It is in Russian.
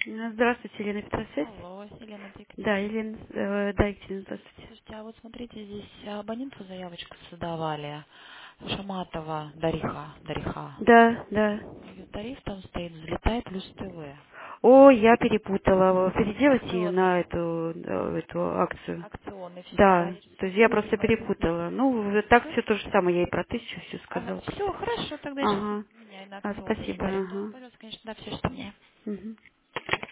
Здравствуйте, Елена Петросвязь. Алло, Елена, это Да, Екатерина. Елена, да, Екатерина, здравствуйте. Слушайте, а вот смотрите, здесь абоненту заявочку создавали. Шаматова Дариха. Да, да. Ее тариф там стоит, взлетай плюс ТВ. О, я перепутала. Переделайте ее на Акционный. эту акцию. Акционный все, да. Да, Я сейчас то есть я смотрю, просто думаю, перепутала. Ну, так все. все то же самое, я и про тысячу все Ага, сказала все, просто. хорошо, тогда я сейчас Ага. меняю на акционный Спасибо, тариф. Да, ага. пожалуйста, конечно, да, все, что мне. Мгм.